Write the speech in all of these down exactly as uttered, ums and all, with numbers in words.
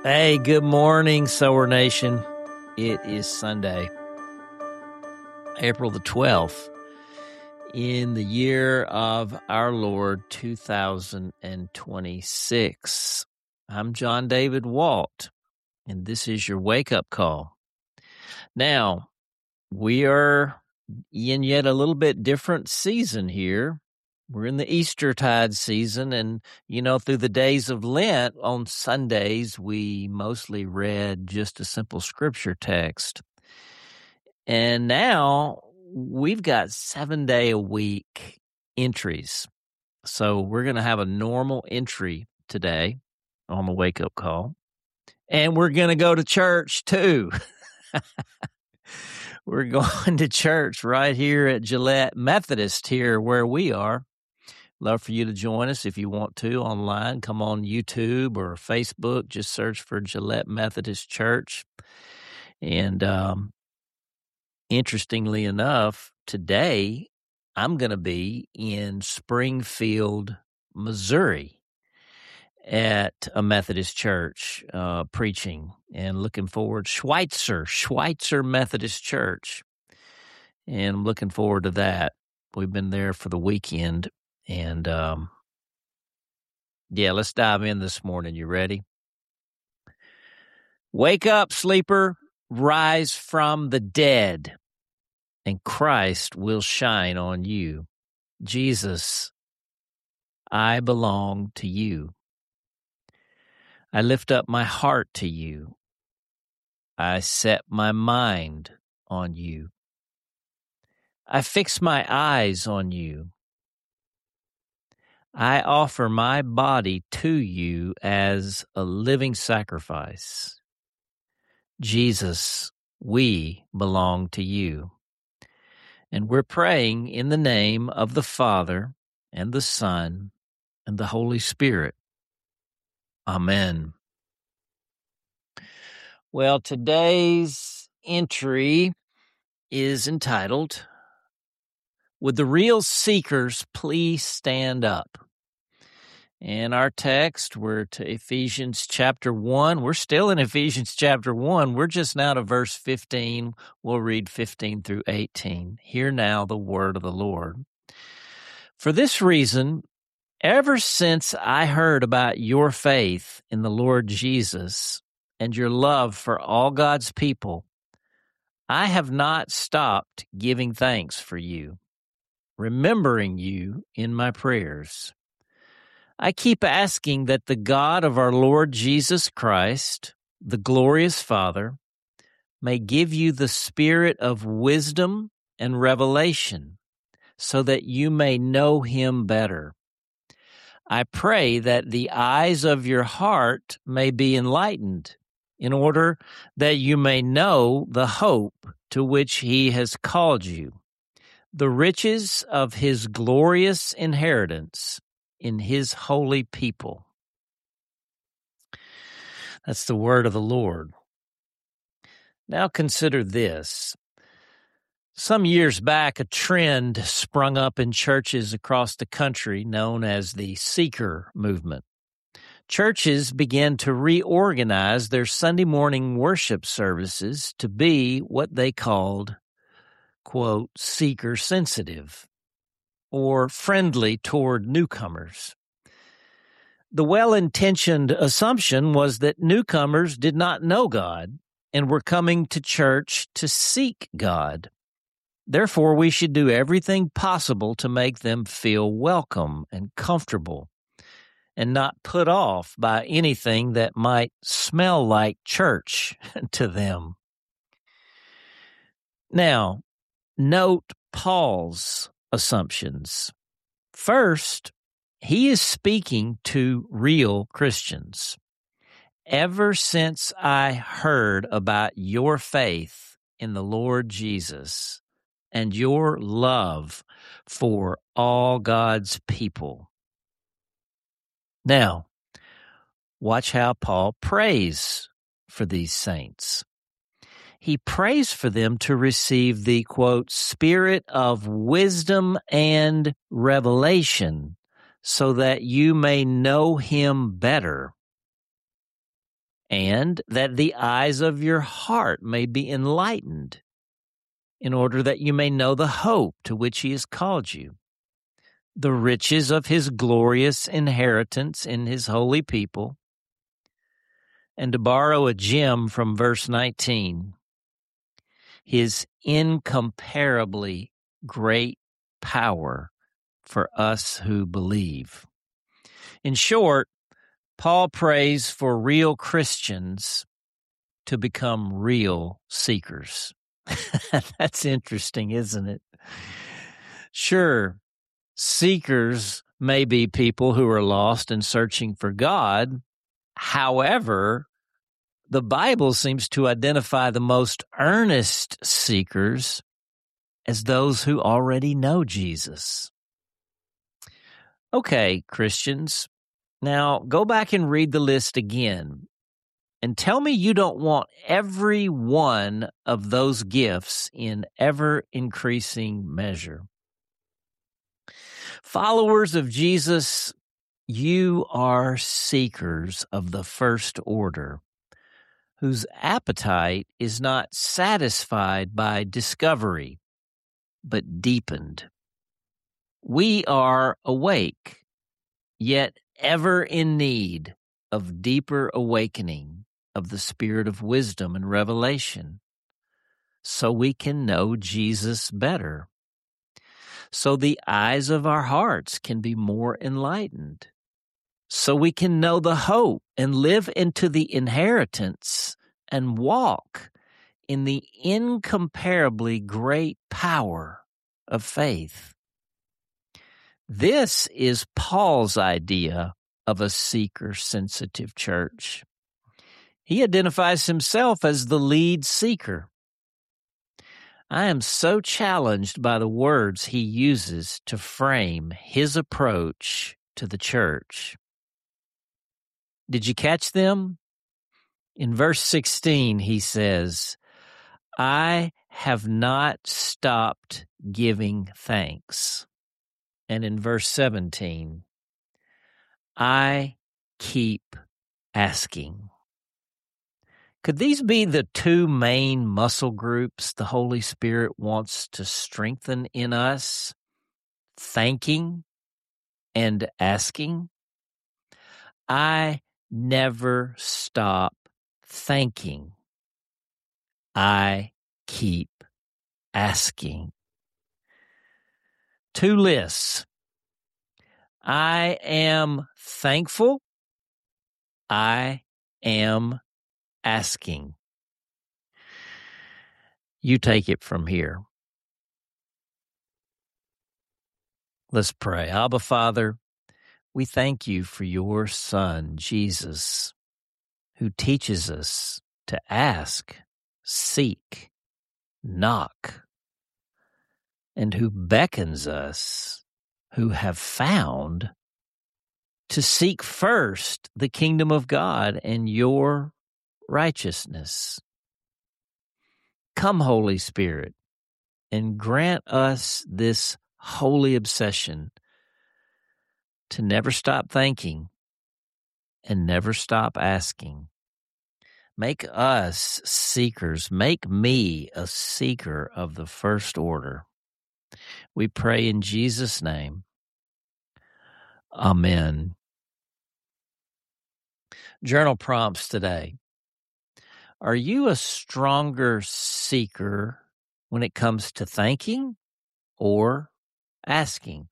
Hey, good morning, Sower Nation. It is Sunday, April the twelfth, in the year of our Lord two thousand twenty-six. I'm John David Walt, and this is your wake-up call. Now, we are in yet a little bit different season here. We're in the Eastertide season, and, you know, through the days of Lent, on Sundays, we mostly read just a simple scripture text. And now we've got seven-day-a-week entries. So we're going to have a normal entry today on the wake-up call. And we're going to go to church, too. We're going to church right here at Gillette Methodist here where we are. Love for you to join us if you want to online. Come on YouTube or Facebook. Just search for Gillette Methodist Church. And um, interestingly enough, today I'm going to be in Springfield, Missouri at a Methodist church uh, preaching and looking forward. Schweitzer, Schweitzer Methodist Church. And I'm looking forward to that. We've been there for the weekend. And, um, yeah, let's dive in this morning. You ready? Wake up, sleeper, rise from the dead, and Christ will shine on you. Jesus, I belong to you. I lift up my heart to you. I set my mind on you. I fix my eyes on you. I offer my body to you as a living sacrifice. Jesus, we belong to you. And we're praying in the name of the Father and the Son and the Holy Spirit. Amen. Well, today's entry is entitled, Would the Real Seekers Please Stand Up? And our text, we're to Ephesians chapter one. We're still in Ephesians chapter one. We're just now to verse fifteen. We'll read fifteen through eighteen. Hear now the word of the Lord. For this reason, ever since I heard about your faith in the Lord Jesus and your love for all God's people, I have not stopped giving thanks for you, remembering you in my prayers. I keep asking that the God of our Lord Jesus Christ, the glorious Father, may give you the spirit of wisdom and revelation so that you may know him better. I pray that the eyes of your heart may be enlightened in order that you may know the hope to which he has called you, the riches of his glorious inheritance in his holy people. That's the word of the Lord. Now consider this. Some years back, a trend sprung up in churches across the country known as the Seeker movement. Churches began to reorganize their Sunday morning worship services to be what they called, quote, seeker sensitive, or friendly toward newcomers. The well-intentioned assumption was that newcomers did not know God and were coming to church to seek God. Therefore, we should do everything possible to make them feel welcome and comfortable and not put off by anything that might smell like church to them. Now, note Paul's assumptions. First, he is speaking to real Christians. Ever since I heard about your faith in the Lord Jesus and your love for all God's people. Now, watch how Paul prays for these saints. He prays for them to receive the, quote, spirit of wisdom and revelation so that you may know him better. and that the eyes of your heart may be enlightened, in order that you may know the hope to which he has called you, the riches of his glorious inheritance in his holy people. And to borrow a gem from verse nineteen, his incomparably great power for us who believe. In short, Paul prays for real Christians to become real seekers. That's interesting, isn't it? Sure, seekers may be people who are lost and searching for God. However, the Bible seems to identify the most earnest seekers as those who already know Jesus. Okay, Christians, now go back and read the list again and tell me you don't want every one of those gifts in ever-increasing measure. Followers of Jesus, you are seekers of the first order, whose appetite is not satisfied by discovery, but deepened. We are awake, yet ever in need of deeper awakening of the spirit of wisdom and revelation, so we can know Jesus better, so the eyes of our hearts can be more enlightened, so we can know the hope and live into the inheritance and walk in the incomparably great power of faith. This is Paul's idea of a seeker-sensitive church. He identifies himself as the lead seeker. I am so challenged by the words he uses to frame his approach to the church. Did you catch them? In verse sixteen, he says, I have not stopped giving thanks. And in verse seventeen, I keep asking. Could these be the two main muscle groups the Holy Spirit wants to strengthen in us? Thanking and asking? I never stop thanking. I keep asking. Two lists. I am thankful. I am asking. You take it from here. Let's pray. Abba, Father, we thank you for your Son, Jesus, who teaches us to ask, seek, knock, and who beckons us, who have found, to seek first the kingdom of God and your righteousness. Come, Holy Spirit, and grant us this holy obsession to never stop thanking and never stop asking. Make us seekers. Make me a seeker of the first order. We pray in Jesus' name. Amen. Journal prompts today. Are you a stronger seeker when it comes to thanking or asking?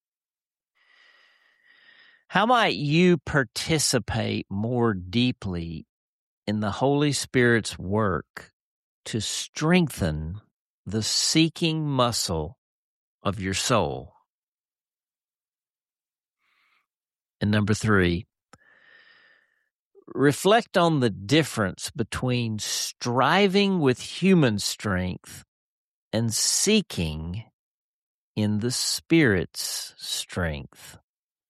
How might you participate more deeply in the Holy Spirit's work to strengthen the seeking muscle of your soul? And number three, reflect on the difference between striving with human strength and seeking in the Spirit's strength.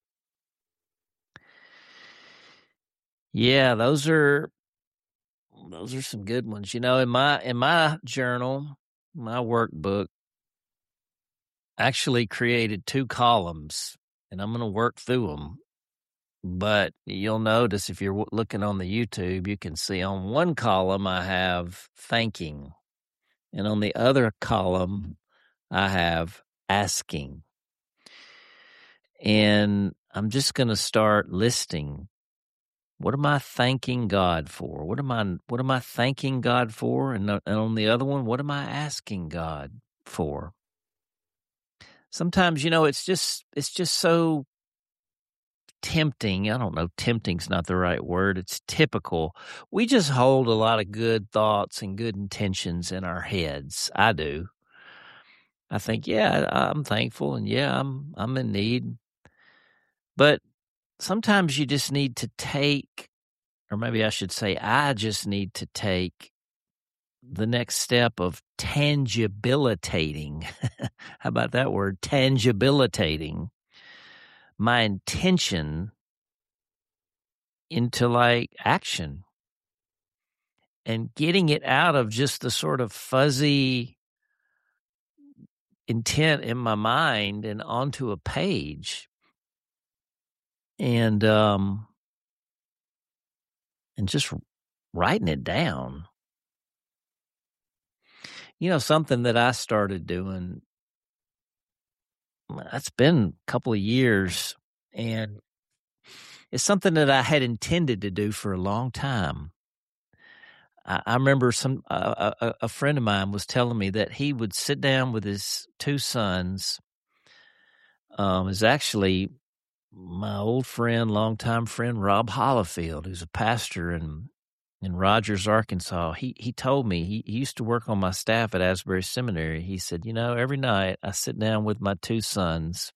Yeah, those are those are some good ones. You know, in my in my journal, my workbook, I actually created two columns, and I'm going to work through them But you'll notice if you're w- looking on the YouTube, you can see on one column I have thanking, and on the other column I have asking. And I'm just going to start listing. What am I thanking God for? What am I what am I thanking God for? And, and on the other one, what am I asking God for? Sometimes, you know, it's just it's just so tempting. I don't know, tempting's not the right word. It's typical. We just hold a lot of good thoughts and good intentions in our heads. I do. I think, yeah, I'm thankful, and yeah, I'm I'm in need. But sometimes you just need to take, or maybe I should say, I just need to take the next step of tangibilitating. How about that word? Tangibilitating my intention into like action and getting it out of just the sort of fuzzy intent in my mind and onto a page. And, um, and just writing it down. You know, something that I started doing, that's been a couple of years, and it's something that I had intended to do for a long time. I, I remember some uh, a, a friend of mine was telling me that he would sit down with his two sons. Um, is actually my old friend, longtime friend, Rob Hollifield, who's a pastor in in Rogers, Arkansas. He he told me, he, he used to work on my staff at Asbury Seminary. He said, you know, every night I sit down with my two sons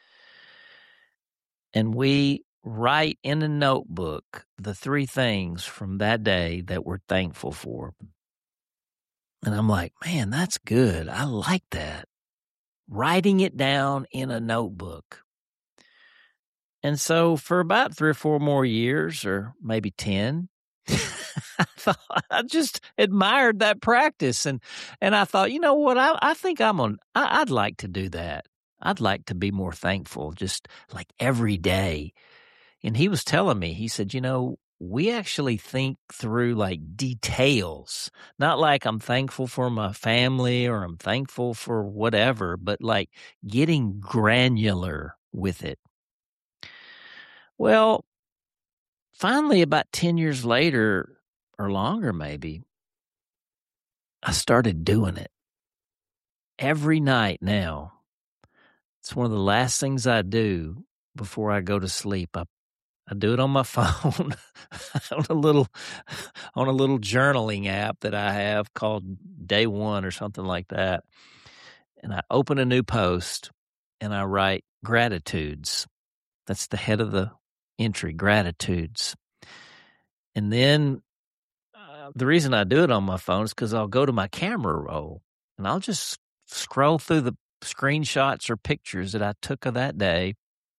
and we write in a notebook the three things from that day that we're thankful for. And I'm like, man, that's good. I like that. Writing it down in a notebook. And so for about three or four more years, or maybe ten, I thought I just admired that practice, and and I thought, you know what, I I think I'm on. I, I'd like to do that. I'd like to be more thankful, just like every day. And he was telling me, he said, you know, we actually think through like details, not like I'm thankful for my family or I'm thankful for whatever, but like getting granular with it. Well, finally, about ten years later or longer, maybe, I started doing it every night now. It's one of the last things I do before I go to sleep. I, I do it on my phone on a little on a little journaling app that I have called Day One or something like that. And I open a new post and I write gratitudes. That's the head of the entry, gratitudes. And then uh, the reason I do it on my phone is because I'll go to my camera roll and I'll just scroll through the screenshots or pictures that I took of that day.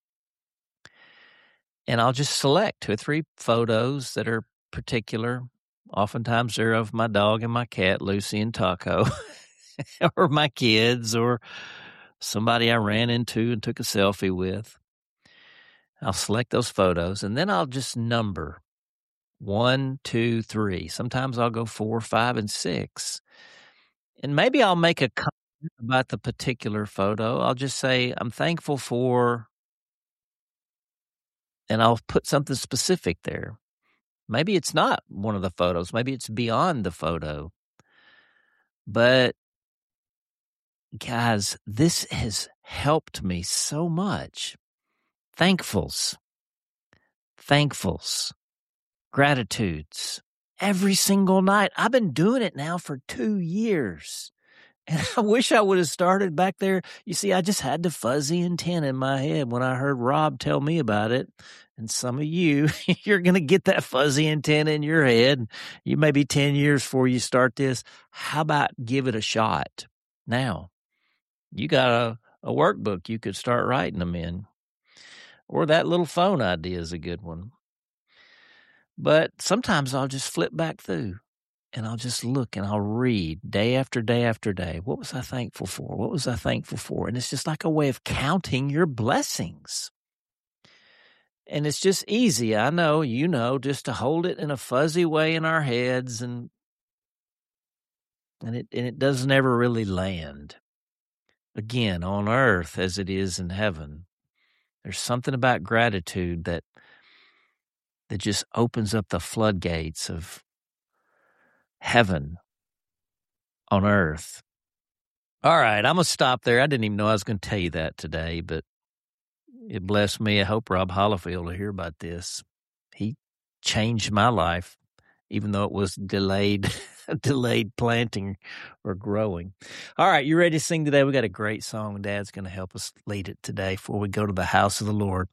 And I'll just select two or three photos that are particular. Oftentimes they're of my dog and my cat, Lucy and Taco, or my kids, or somebody I ran into and took a selfie with. I'll select those photos, and then I'll just number one, two, three. Sometimes I'll go four, five, and six. And maybe I'll make a comment about the particular photo. I'll just say, I'm thankful for, and I'll put something specific there. Maybe it's not one of the photos. Maybe it's beyond the photo. But guys, this has helped me so much. Thankfuls, thankfuls, gratitudes every single night. I've been doing it now for two years. And I wish I would have started back there. You see, I just had the fuzzy intent in my head when I heard Rob tell me about it. And some of you, you're going to get that fuzzy intent in your head. You may be ten years before you start this. How about give it a shot now? You got a, a workbook you could start writing them in. Or that little phone idea is a good one. But sometimes I'll just flip back through. And I'll just look and I'll read day after day after day. What was I thankful for? What was I thankful for? And it's just like a way of counting your blessings. And it's just easy, I know, you know, just to hold it in a fuzzy way in our heads, and and it and it doesn't ever really land. Again, on earth as it is in heaven. There's something about gratitude that that just opens up the floodgates of heaven on earth. All right, I'm going to stop there. I didn't even know I was going to tell you that today, but it blessed me. I hope Rob Hollifield will hear about this. He changed my life, even though it was delayed, delayed planting or growing. All right, you ready to sing today? We got a great song. Dad's going to help us lead it today before we go to the house of the Lord.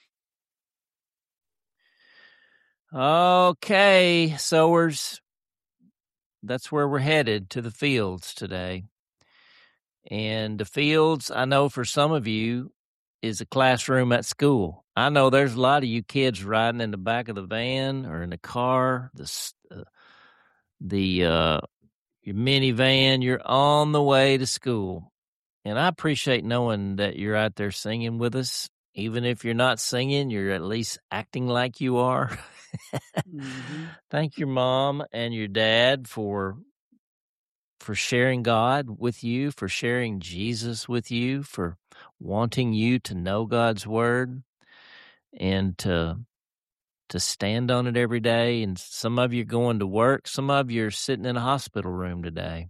Okay, sowers, that's where we're headed, to the fields today. And the fields, I know for some of you, is a classroom at school. I know there's a lot of you kids riding in the back of the van or in the car, the uh, the uh, your minivan. You're on the way to school, and I appreciate knowing that you're out there singing with us. Even if you're not singing, you're at least acting like you are. Mm-hmm. Thank your mom and your dad for for sharing God with you, for sharing Jesus with you, for wanting you to know God's word and to to stand on it every day. And some of you are going to work, some of you are sitting in a hospital room today.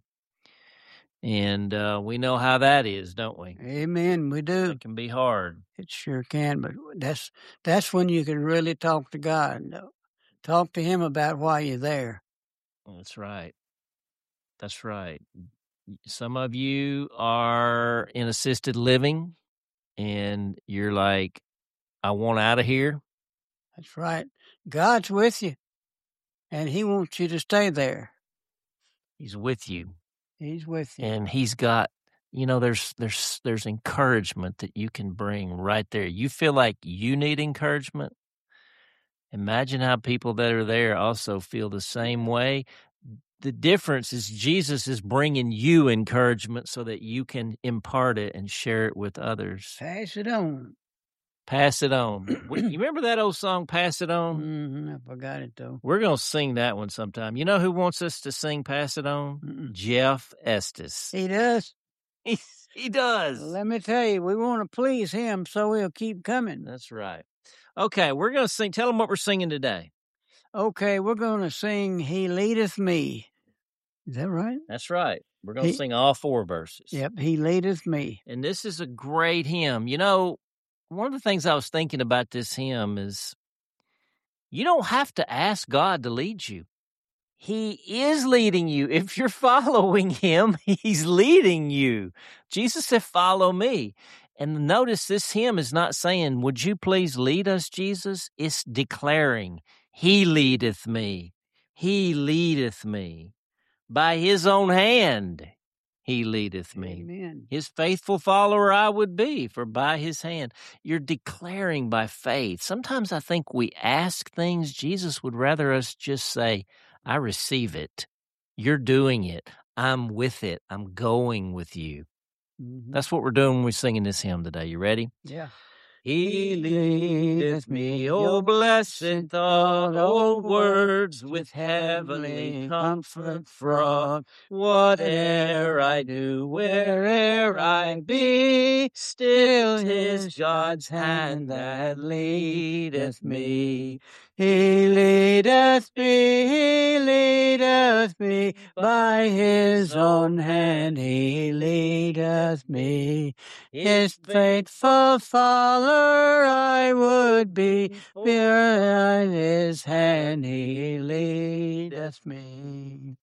And uh, we know how that is, don't we? Amen, we do. It can be hard. It sure can, but that's that's when you can really talk to God. Talk to him about why you're there. That's right. That's right. Some of you are in assisted living, and you're like, I want out of here. That's right. God's with you, and he wants you to stay there. He's with you. He's with you. And he's got, you know, there's there's there's encouragement that you can bring right there. You feel like you need encouragement. Imagine how people that are there also feel the same way. The difference is Jesus is bringing you encouragement so that you can impart it and share it with others. Pass it on. Pass it on. You remember that old song, Pass It On? Mm-hmm, I forgot it, though. We're going to sing that one sometime. You know who wants us to sing Pass It On? Mm-mm. Jeff Estes. He does? He, he does. Let me tell you, we want to please him, so he'll keep coming. That's right. Okay, we're going to sing. Tell them what we're singing today. Okay, we're going to sing He Leadeth Me. Is that right? That's right. We're going to sing all four verses. Yep, He Leadeth Me. And this is a great hymn. You know, one of the things I was thinking about this hymn is you don't have to ask God to lead you. He is leading you. If you're following him, he's leading you. Jesus said, follow me. And notice this hymn is not saying, would you please lead us, Jesus? It's declaring, he leadeth me. He leadeth me. By his own hand, he leadeth me. Amen. His faithful follower I would be, for by his hand. You're declaring by faith. Sometimes I think we ask things. Jesus would rather us just say, I receive it. You're doing it. I'm with it. I'm going with you. Mm-hmm. That's what we're doing when we're singing this hymn today. You ready? Yeah. He leadeth me, O blessed thought, O words with heavenly comfort fraught. Whate'er I do, where'er I be, still 'tis God's hand that leadeth me. He leadeth me, he leadeth me, by his own hand he leadeth me. His faithful follower I would be, by his hand he leadeth me.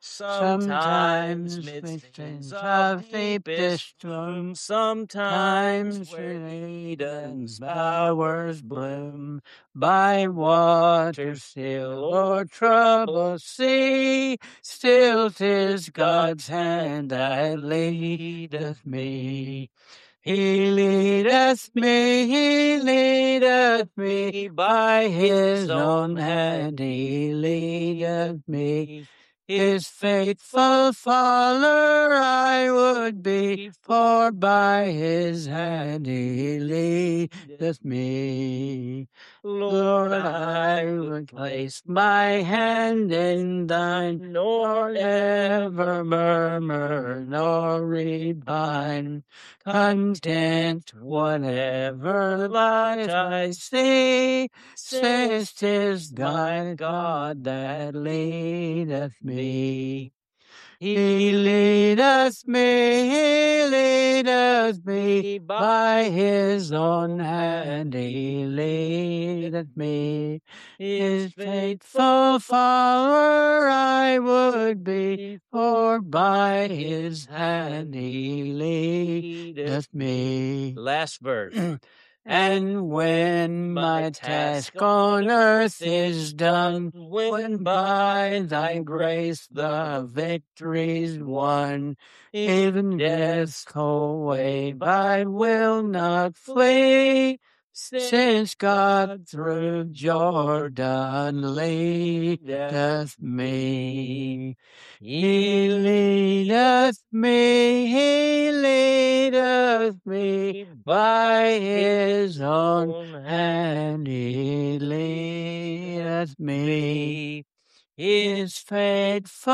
Sometimes midst streams of deepest gloom, sometimes where Eden's bowers bloom, by waters still or troubled sea, still 'tis God's hand that leadeth me. He leadeth me, he leadeth me, by his own hand he leadeth me. His faithful follower I would be, for by his hand he leadeth me. Lord, I would place my hand in thine, nor ever murmur, nor repine. Content whatever light I see, since 'tis thy God that leadeth me. He leadeth me, he leadeth me, by his own hand he leadeth me. His faithful follower I would be, for by his hand he leadeth me. Last verse. And when my task on earth is done, when by thy grace the victory's won, even death's cold wave I will not flee, since God through Jordan leadeth me. He leadeth me, he leadeth me, by his own hand he leadeth me. His faithful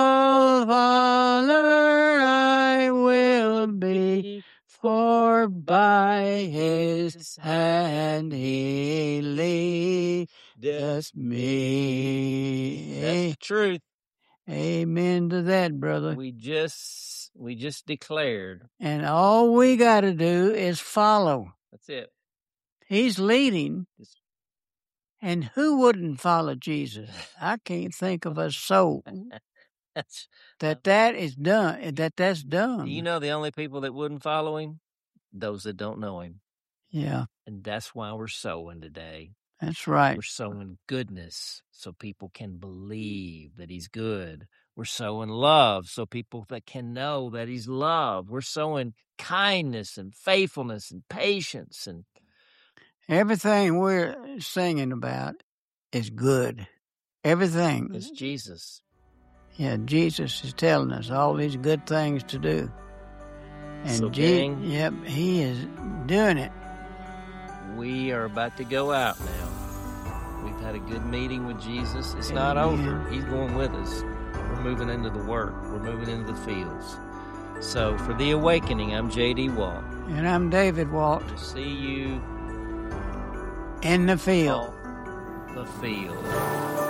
follower I will be, for by his hand he leadeth me. That's the truth. Amen to that, brother. We just we just declared. And all we got to do is follow. That's it. He's leading. And who wouldn't follow Jesus? I can't think of a soul That's that that is done, that that's done. Do you know the only people that wouldn't follow him? Those that don't know him. Yeah. And that's why we're sowing today. That's right. We're sowing goodness so people can believe that he's good. We're sowing love so people that can know that he's loved. We're sowing kindness and faithfulness and patience. And everything we're singing about is good. Everything. It's Jesus. Yeah, Jesus is telling us all these good things to do. And so, Je- gang, yep, he is doing it. We are about to go out now. We've had a good meeting with Jesus. It's not Amen. over. He's going with us. We're moving into the work. We're moving into the fields. So for The Awakening, I'm J D Walt. And I'm David Walt. We'll see you in the field. the field.